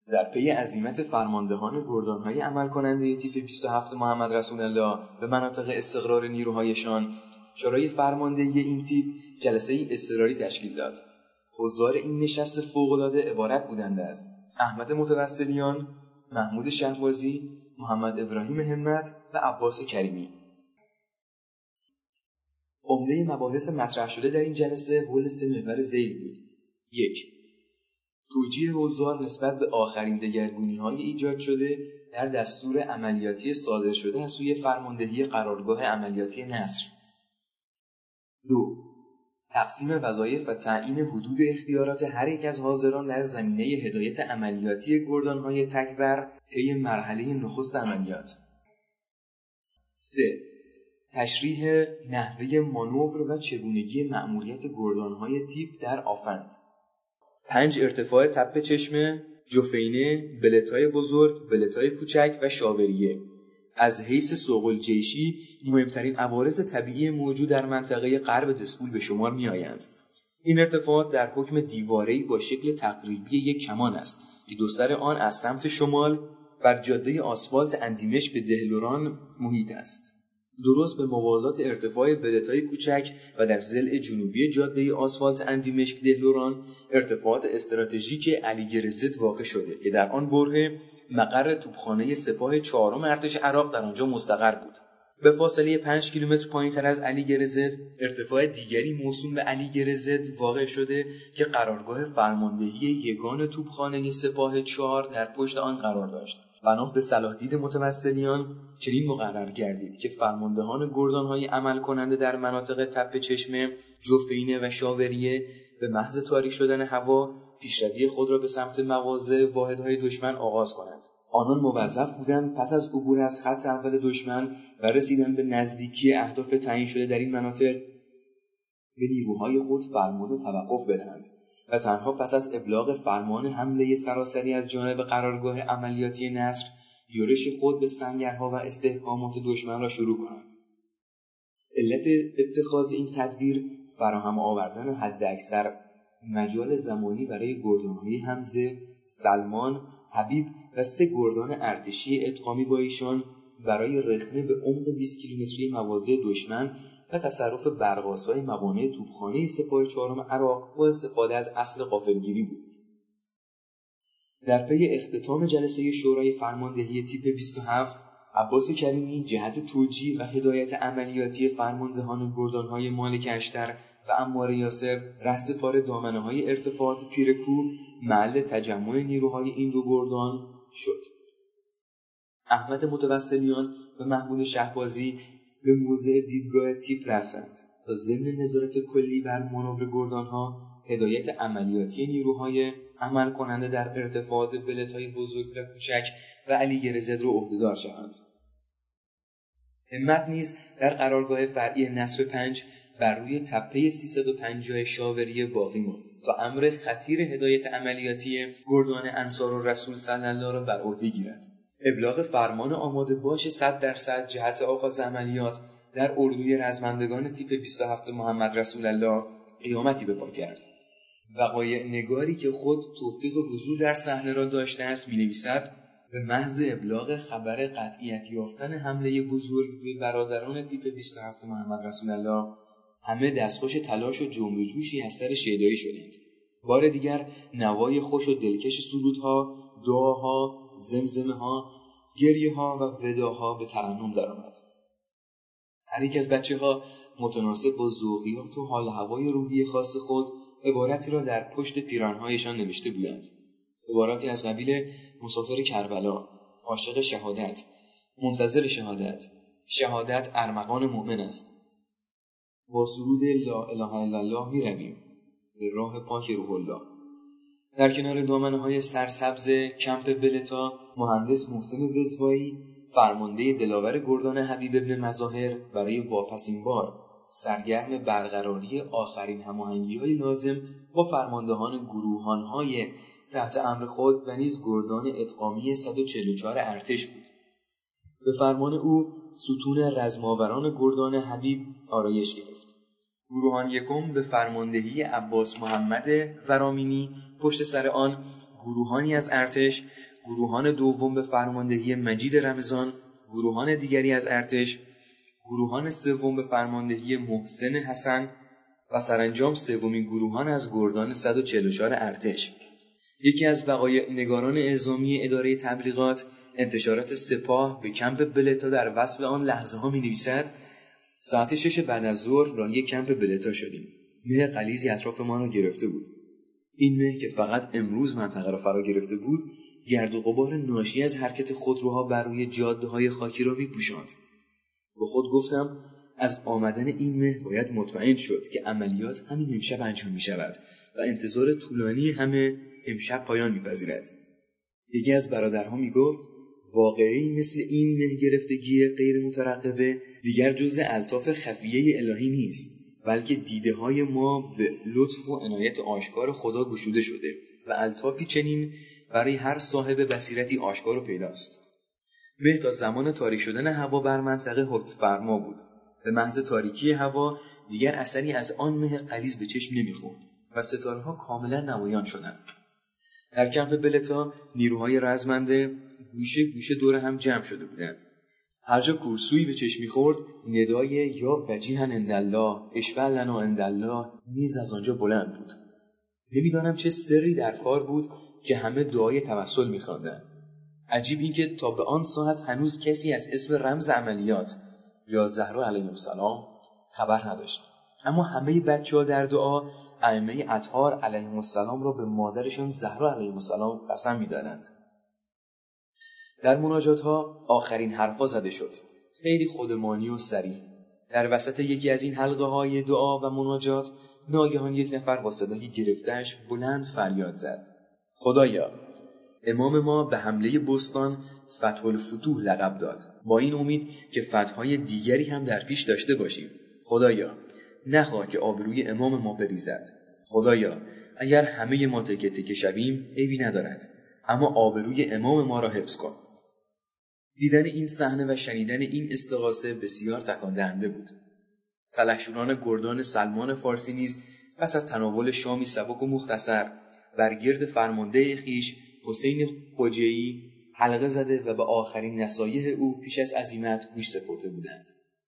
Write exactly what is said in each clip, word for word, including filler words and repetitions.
در پی عزیمت فرماندهان گردانهای عمل کننده تیپ بیست و هفت محمد رسول الله به مناطق استقرار نیروهایشان، شورای فرماندهی این تیپ جلسه اضطراری تشکیل داد. حضار این نشست فوق‌العاده عبارت بودند از احمد متوسلیان، محمود شهبازی، محمد ابراهیم همت و عباس کریمی. عمده مباحث مطرح شده در این جلسه حول سه محور ذیل بود. یک، توجیه حضار نسبت به آخرین دگرگونی‌های ایجاد شده در دستور عملیاتی صادر شده از سوی فرماندهی قرارگاه عملیاتی نصر. دو، تقسیم وظایف و تعیین حدود اختیارات هر یک از حاضران در زمینه هدایت عملیاتی گردان‌های تکبر طی مرحله نخست عملیات. سه، تشریح نحوه مانور و چگونگی مأموریت گردان‌های تیپ در آفند. پنج، ارتفاع تپه چشمه، جفینه، بلت‌های بزرگ، بلت‌های کوچک و شاوریه. از حیث سوق الجیشی مهمترین عوارض طبیعی موجود در منطقه غرب دسپول به شمار می‌آیند. این ارتفاعات در حکم دیواره‌ای با شکل تقریبی یک کمان است که دو سر آن از سمت شمال بر جاده آسفالت اندیمشک به دهلوران محیط است. درست به موازات ارتفاع بلت‌های کوچک و در ضلع جنوبی جاده آسفالت اندیمشک دهلوران ارتفاعات استراتژیک علیگرزت واقع شده که در آن برهه مقر توپخانه سپاه چهارم ارتش عراق در آنجا مستقر بود. به فاصله پنج کیلومتر پایین‌تر از علیگرزت ارتفاع دیگری موسوم به علیگرزت واقع شده که قرارگاه فرماندهی یگان توپخانه سپاه چهار در پشت آن قرار داشت. بنا به صلاحدید متوسلیان چنین مقرر گردید که فرماندهان گردان‌های عمل کننده در مناطق تپه چشمه، جفینه و شاوریه به محض تاریک شدن هوا پیشروی خود را به سمت مواضع واحدهای دشمن آغاز کنند. آنان موظف بودند پس از عبور از خط اول دشمن و رسیدن به نزدیکی اهداف تعیین شده در این مناطق به نیروهای خود فرمان توقف بدهند و تنها پس از ابلاغ فرمان حمله سراسری از جانب قرارگاه عملیاتی نصر یورش خود به سنگرها و استحکامات دشمن را شروع کنند. علت اتخاذ این تدبیر فراهم آوردن حداکثر مجال زمانی برای گردان‌های حمزه، سلمان، حبیب و سه گردان ارتشی ادغامی با ایشان برای رخنه به عمق بیست کیلومتری مواضع دشمن و تصرف برق‌آسای موانع توپخانه سپاه چهارم عراق با استفاده از اصل غافلگیری بود. در پی اختتام جلسه شورای فرماندهی تیپ بیست و هفت، عباس کریمی جهت توجیه و هدایت عملیاتی فرماندهان گردان‌های مالک اشتر و عمار یاسر رهسپار دامنه‌های ارتفاعات پیرکو محل تجمع نیروهای این دو گردان شد. احمد متوسلیان و محمود شهبازی به موضع دیدگاه تیپ رفتند تا ضمن نظارت کلی بر مانور گردان‌ها هدایت عملیاتی نیروهای عمل کننده در ارتفاعات بلت‌های بزرگ و کوچک و علیگرزت را عهده‌دار شوند. همت نیز در قرارگاه فرعی نصر پنج بر روی تپه سیصد و پنجاه شاوریه باقی ماند تا امر خطیر هدایت عملیاتی گردان انصارالرسول صلی الله را بر عهده گیرد. ابلاغ فرمان آماده باش صد درصد جهت آغاز عملیات در اردوی رزمندگان تیپ بیست و هفت محمد رسول الله قیامتی به پا کرد. وقایع نگاری که خود توفیق حضور در صحنه را داشته است می‌نویسد به محض ابلاغ خبر قطعیت یافتن حمله بزرگ به برادران تیپ بیست و هفت محمد رسول الله همه دستخوش تلاش و جنب و جوشی از سر شیدایی شدند. بار دیگر نوای خوش و دلکش سرودها، دعاها، زمزمه‌ها، گریه‌ها و وداها به ترنم درآمد. هر یک از بچه‌ها متناسب با ذوقیات و حال هوای روحی خاص خود عبارتی را در پشت پیراهن‌هایشان نوشته بودند. عباراتی از قبیل مسافر کربلا، عاشق شهادت، منتظر شهادت، شهادت ارمغان مؤمن است. با سرود لا اله الا الله می رویم به راه پاک روح الله. در کنار دامنه‌های سرسبز کمپ بلتا، مهندس محسن وزوایی فرمانده دلاور گردان حبیب ابن مظاهر برای واپسین بار سرگرم برقراری آخرین هماهنگی‌های لازم با فرماندهان گروهان‌های تحت امر خود و نیز گردان ادغامی صد و چهل و چهار ارتش بود. به فرمان او ستون رزماوران گردان حبیب آرایش گرفت. گروهان یکم به فرماندهی عباس محمد ورامینی، پشت سر آن گروهانی از ارتش، گروهان دوم به فرماندهی مجید رمضان، گروهان دیگری از ارتش، گروهان سوم به فرماندهی محسن حسن و سرانجام سومین گروهان از گردان صد و چهل و چهار ارتش. یکی از وقایع نگاران اعزامی اداره تبلیغات انتشارات سپاه به کمپ بلتا در وصف آن لحظه ها می نویسد: ساعت شش بعد از ظهر راهی کمپ بلتا شدیم. مه غلیظی اطراف ما را گرفته بود. این مه که فقط امروز منطقه را فرا گرفته بود، گرد و غبار ناشی از حرکت خودروها بر روی جاده‌های خاکی را می‌پوشاند. به خود گفتم از آمدن این مه باید مطمئن شد که عملیات همین امشب انجام می‌شود و انتظار طولانی همه امشب پایان می‌پذیرد. یکی از برادرها می‌گفت واقعی مثل این مه گرفتگی غیر مترقبه دیگر جزء الطاف خفیه الهی نیست، بلکه دیده های ما به لطف و عنایت آشکار خدا گشوده شده و الطافی چنین برای هر صاحب بصیرتی آشکار و پیداست. مه تا زمان تاریک شدن هوا بر منطقه حکم فرما بود. به محض تاریکی هوا دیگر اثری از آن مه غلیظ به چشم نمیخورد و ستاره ها کاملا نمایان شدند. در کمپ بلتا نیروهای رزمنده گوشه گوشه دور هم جمع شده بودند. هر جا کورسویی به چشم می‌خورد، ندای یا وجیها عندالله، اشفع لنا عندالله نیز از آنجا بلند بود. نمی‌دانم چه سری در کار بود که همه دعای توسل می‌خواندند. عجیب این که تا به آن ساعت هنوز کسی از اسم رمز عملیات یا زهرا علیه السلام خبر نداشت. اما همه بچه‌ها در دعا ائمه اطهار علیهم السلام را به مادرشان زهرا علیه السلام قسم می‌دادند. در مناجات‌ها آخرین حرفا زده شد. خیلی خودمانی و سریع. در وسط یکی از این حلقه‌های دعا و مناجات ناگهان یک نفر با صدای گرفته‌اش بلند فریاد زد: خدایا، امام ما به حمله بستان فتح الفتوح لقب داد. با این امید که فتح‌های دیگری هم در پیش داشته باشیم. خدایا، نخواه که آبروی امام ما بریزد. خدایا، اگر همه ما تکه تکه شویم عیبی ندارد، اما آبروی امام ما را حفظ کن. دیدن این صحنه و شنیدن این استغاثه بسیار تکان دهنده بود. سلحشوران گردان سلمان فارسی نیز پس از تناول شامی سبک و مختصر بر گرد فرمانده خیش حسین خوجه‌ای حلقه زده و به آخرین نصایح او پیش از عزیمت گوش سپرده بودند.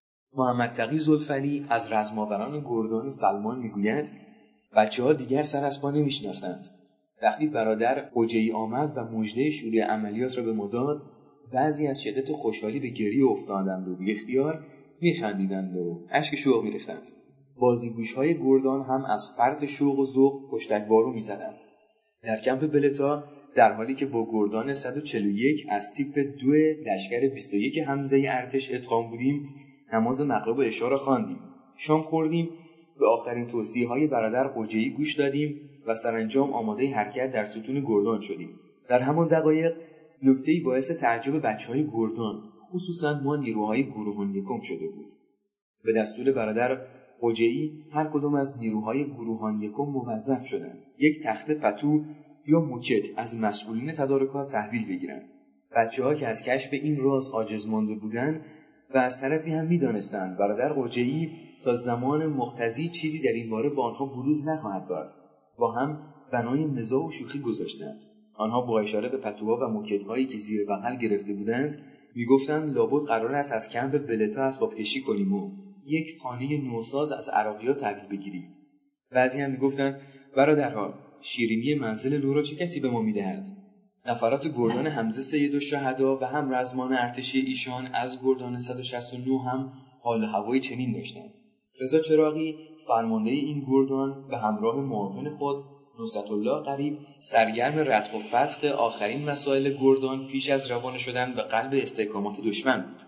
محمد تقی زلفلی از رزماوران گردان سلمان میگوید بچه‌ها دیگر سر از پا نمی‌شناختند. وقتی برادر خوجه‌ای آمد و مژده شروع عملیات را به ما داد، بعضی از شدت خوشحالی به گریه افتادند و بی اختیار می‌خندیدند و اشک شوق می‌ریختند. بازیگوش‌های گردان هم از فرط شوق و ذوق پشتکوارو می‌زدند. در کمپ بلتا در حالی که با گردان صد و چهل و یک از تیپ دو لشکر بیست و یک حمزه ارتش ادغام بودیم، نماز مغرب و عشا را خواندیم، شام خوردیم، به آخرین توصیه‌های برادر خوجه‌ای گوش دادیم و سرانجام آماده حرکت در ستون گردان شدیم. در همان دقایق نکته‌ای باعث تعجب بچه‌های گردان، خصوصا ما نیروهای گروهان یکم شده بود. به دستور برادر خوجه‌ای هر کدام از نیروهای گروهان یکم موظف شدند یک تخته پتو یا موکت از مسئولین تدارکات تحویل بگیرند. بچه‌ها که از کشف این راز عاجز مانده بودند و از طرفی هم می‌دانستند برادر خوجه‌ای تا زمان مقتضی چیزی در این باره با آنها بروز نخواهد داد، با هم بنای نزاع و شوخی گذاشتند. آنها با اشاره به پتوها و موکت‌هایی که زیر بغل گرفته بودند می‌گفتند لابد قرار است از کمپ بلتا اسباب کشی کنیم و یک خانه نوساز از عراقی‌ها تحویل بگیریم. بعضی هم می‌گفتند برادرها، شیرینی منزل نو را چه کسی به ما می‌دهد؟ نفرات گردان حمزه سید الشهدا و هم رزمان ارتشی ایشان از گردان صد و شصت و نه هم حال هوای چنین داشتند. رضا چراغی فرمانده این گردان به همراه معاون خود نصرت الله قریب سرگرم ردخ و فتح آخرین مسائل گردان پیش از روانه شدن به قلب استحکامات دشمن بود.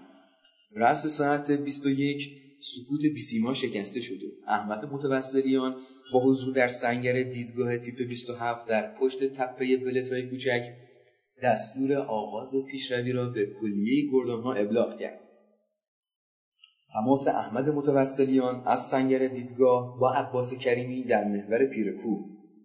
رأس ساعت بیست و یک سکوت بیسیما شکسته شد و احمد متوسلیان با حضور در سنگر دیدگاه تیپ بیست و هفت در پشت تپه بلتای کوچک دستور آغاز پیشروی را به کلیه گردان‌ها ابلاغ کرد. تماس احمد متوسلیان از سنگر دیدگاه با عباس کریمی در محور پیرکوه.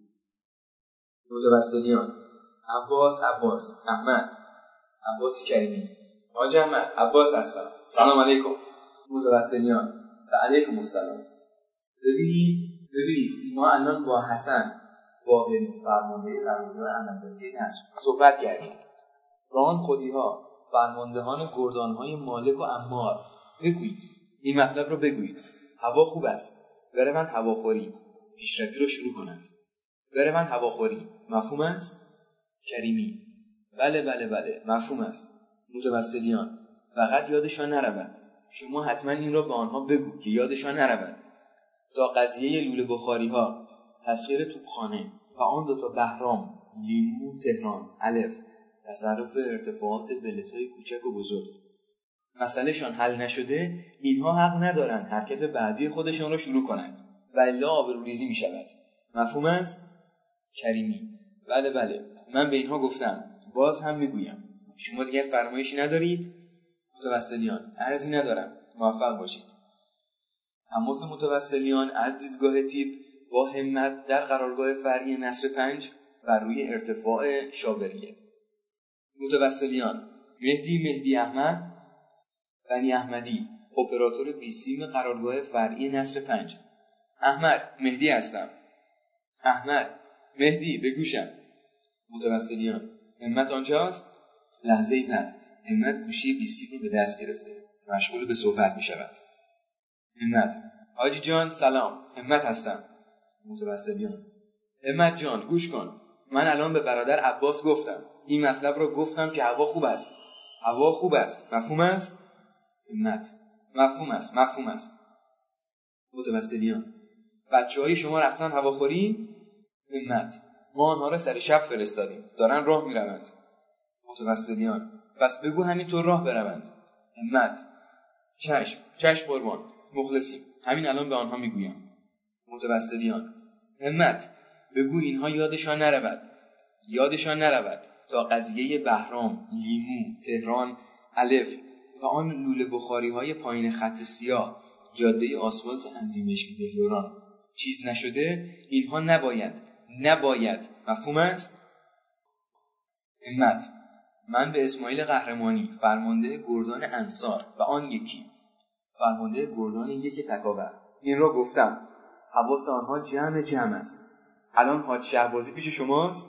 متوسلیان: عباس عباس احمد عباس کریمی. حاج احمد عباس هستم. سلام علیکم. متوسلیان: و علیکم السلام. ببینید ببینید ما الان با حسن واحد فرمانده قرارداد عملیاتی نصر صحبت کردیم. با آن خودی‌ها فرماندهان گردان‌های مالک و عمار بگویید، این مطلب رو بگویید. هوا خوب است، بروند هواخوری، پیشروی رو شروع کنند. بروند هواخوری، مفهوم است؟ کریمی: بله بله بله مفهوم است. متوسلیان: فقط یادشان نرود. شما حتما این را به آنها بگو که یادشان نرود. تا قضیه لوله بخاری ها، تسخیر توپخانه و آن دوتا بهرام، لیمو، تهران، الف، تصرف ارتفاعات بلت‌های کوچک و بزرگ، مسئله شان حل نشده، اینها حق ندارن حرکت بعدی خودشان را شروع کنند و الا آبروریزی می شود. مفهوم است؟ کریمی: بله بله من به اینها گفتم، باز هم میگویم. شما دیگر فرمایشی ندارید؟ متوسلیان: عرضی ندارم، موفق باشید. تماس متوسلیان از دیدگاه تیپ با همت در قرارگاه فرعی نصر پنج بر روی ارتفاع شاوریه. متوسلیان: مهدی مهدی احمد بنی احمدی، اپراتور بیسیم قرارگاه فرعی نصر پنج. احمد: مهدی هستم. احمد: مهدی به گوشم. متوسلیان: همت آنجاست؟ لحظه‌ای بعد همت گوشی بیسیم رو به دست گرفته، مشغول به صحبت می شود. همت: حاجی جان سلام، همت هستم. متوسلیان: همت جان گوش کن، من الان به برادر عباس گفتم، این مطلب رو گفتم که هوا خوب است. هوا خوب است، مفهوم است؟ همت: مفهوم است مفهوم است. متوسلیان: بچه های شما رفتن هواخوری؟ همت: ما آنها را سر شب فرستادیم، دارن راه می روند. متوسلیان: پس بگو همینطور راه بروند. همت: چشم چشم قربان، مخلصیم، همین الان به آنها میگویم. متوسلیان: همت بگو اینها یادشان نرود، یادشان نرود تا قضیه بهرام، لیمو، تهران، الف و آن لوله بخاری های پایین خط سیاه، جاده آسفالت اندیمشک دهلوران چیز نشده، اینها نباید نباید مفهوم است؟ همت: من به اسماعیل قهرمانی فرمانده گردان انصار و آن یکی فرمانده گردان یک تکاور این را گفتم، حواس آنها جمع جمع است. الان حاج شهبازی پیش شماست؟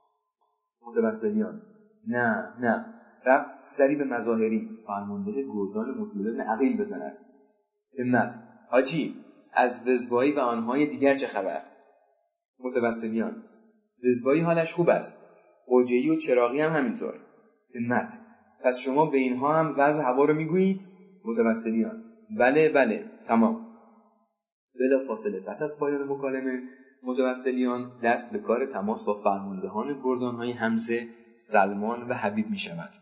متوسلیان: نه نه، رفت سری به مظاهری فرمانده گردان مسلم بن عقیل بزند. همت: حاجی از وزوایی و آنهای دیگر چه خبر؟ متوسلیان: وزوایی حالش خوب است، قجه‌ای و چراغی هم همینطور. همت: پس شما به اینها هم وضع هوا رو میگویید؟ متوسلیان: بله بله تمام. بلا فاصله پس از پایان مکالمه، متوسلیان دست به کار تماس با فرماندهان گردان‌های حمزه، سلمان و حبیب می شود.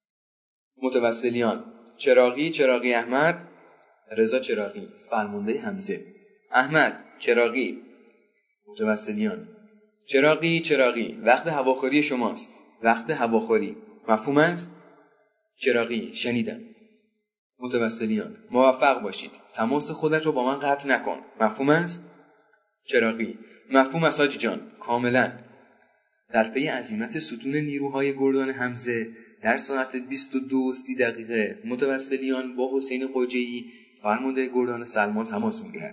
متوسلیان: چراغی چراغی احمد. رضا چراغی، فرمانده حمزه. احمد چراغی. متوسلیان: چراغی چراغی، وقت هواخوری شماست، وقت هواخوری، مفهوم است؟ چراغی: شنیدم. متوسلیان: موفق باشید، تماس خودت رو با من قطع نکن، مفهوم است؟ چراغی: مفهوم است حاجی جان، کاملا. در پی عزیمت ستون نیروهای گردان حمزه در ساعت بیست و دو و سی دقیقه متوسلیان با حسین قجه‌ای فرمانده گردان سلمان تماس میگیرد.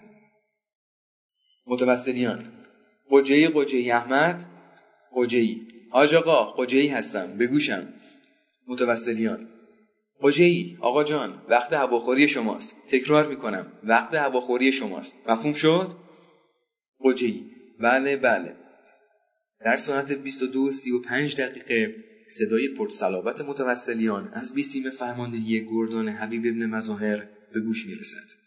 متوسلیان: قجه‌ای قجه‌ای احمد. قجه‌ای: حاج آقا قجه‌ای هستم، بگوشم. متوسلیان: قجه‌ای آقا جان، وقت هواخوری شماست، تکرار میکنم وقت هواخوری شماست، مفهوم شد؟ قجه‌ای: بله بله. در ساعت بیست و دو و سی و پنج دقیقه صدای پرصلابت متوسلیان از بیسیم فرماندهی گردان حبیب ابن مظاهر به گوش میرسد.